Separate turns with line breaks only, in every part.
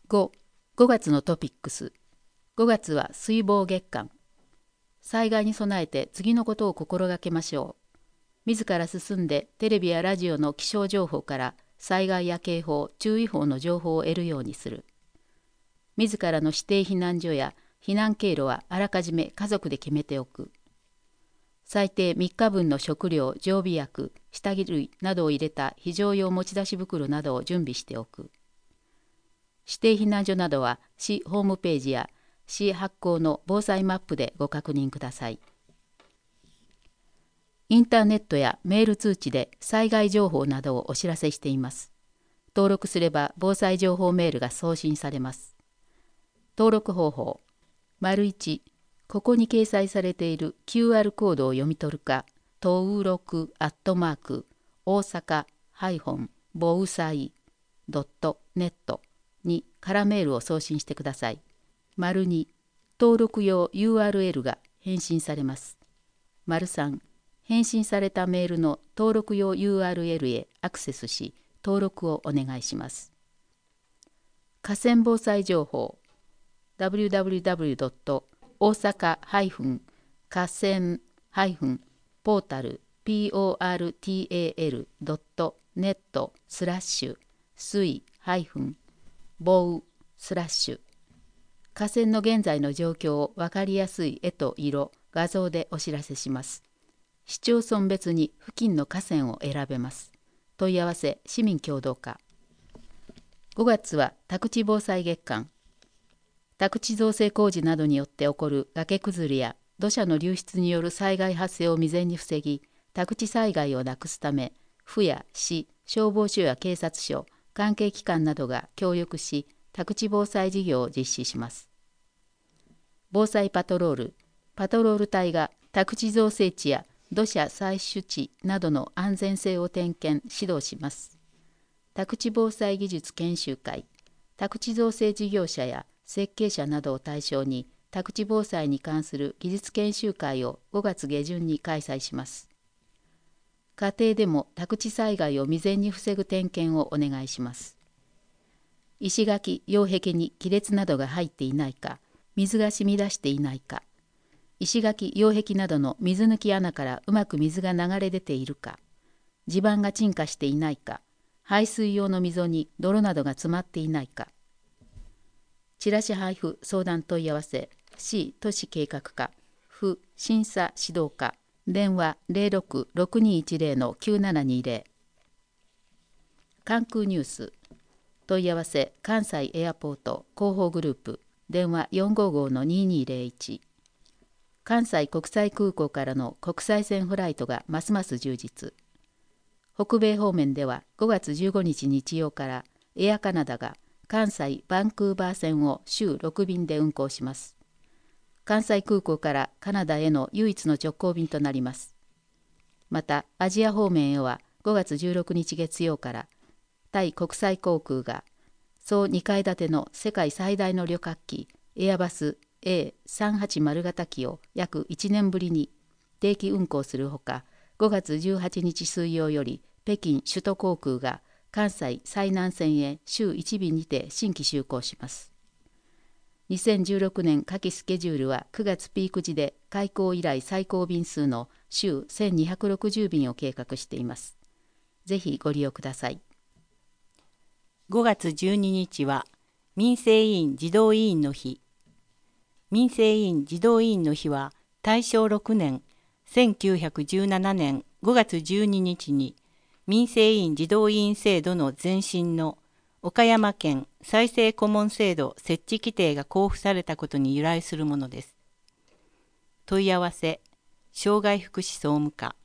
5月のトピックス。5月は水防月間。災害に備えて次のことを心がけましょう。自ら進んでテレビやラジオの気象情報から災害や警報、注意報の情報を得るようにする。自らの指定避難所や避難経路はあらかじめ家族で決めておく。最低3日分の食料、常備薬、下着類などを入れた非常用持ち出し袋などを準備しておく。指定避難所などは市ホームページや市発行の防災マップでご確認ください。インターネットやメール通知で災害情報などをお知らせしています。登録すれば防災情報メールが送信されます。登録方法。1、ここに掲載されている QR コードを読み取るか、登録大阪防災.netに空メールを送信してください。2、登録用 URL が返信されます。3、返信されたメールの登録用 URL へアクセスし、登録をお願いします。河川防災情報 www. 大阪河川ポータル portal.net 水防河川の現在の状況を分かりやすい絵と色、画像でお知らせします。市町村別に付近の河川を選べます。問い合わせ市民協同課。5月は宅地防災月間。宅地造成工事などによって起こる崖崩れや土砂の流出による災害発生を未然に防ぎ、宅地災害をなくすため、府や市、消防署や警察署、関係機関などが協力し、宅地防災事業を実施します。防災パトロール。パトロール隊が宅地造成地や土砂採取地などの安全性を点検・指導します。宅地防災技術研修会。宅地造成事業者や設計者などを対象に宅地防災に関する技術研修会を5月下旬に開催します。家庭でも宅地災害を未然に防ぐ点検をお願いします。石垣、擁壁に亀裂などが入っていないか、水が染み出していないか、石垣、擁壁などの水抜き穴からうまく水が流れ出ているか、地盤が沈下していないか、排水用の溝に泥などが詰まっていないか。チラシ配布相談問い合わせ、市都市計画課、府審査指導課、電話 06-6210-9720。関空ニュース。問い合わせ、関西エアポート広報グループ、電話 455-2201。関西国際空港からの国際線フライトがますます充実。北米方面では5月15日日曜からエアカナダが関西バンクーバー線を週6便で運航します。関西空港からカナダへの唯一の直行便となります。またアジア方面へは5月16日月曜からタイ国際航空が総2階建ての世界最大の旅客機エアバス A380 型機を約1年ぶりに定期運航するほか、5月18日水曜より北京首都航空が関西最南線へ週1便にて新規就航します。2016年夏季スケジュールは9月ピーク時で開港以来最高便数の週1260便を計画しています。ぜひご利用ください。
5月12日は民生委員児童委員の日。民生委員児童委員の日は大正6年1917年5月12日に民生委員児童委員制度の前身の岡山県再生顧問制度設置規定が公布されたことに由来するものです。問い合わせ、障害福祉総務課。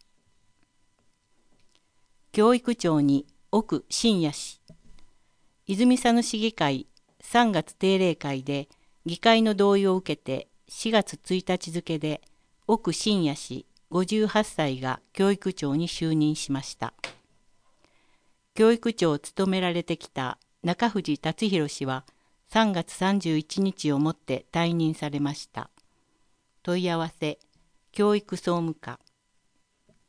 教育庁に奥信也氏。泉佐野市議会3月定例会で議会の同意を受けて4月1日付で奥信也氏58歳が教育長に就任しました。教育長を務められてきた中藤達弘氏は3月31日をもって退任されました。問い合わせ、教育総務課。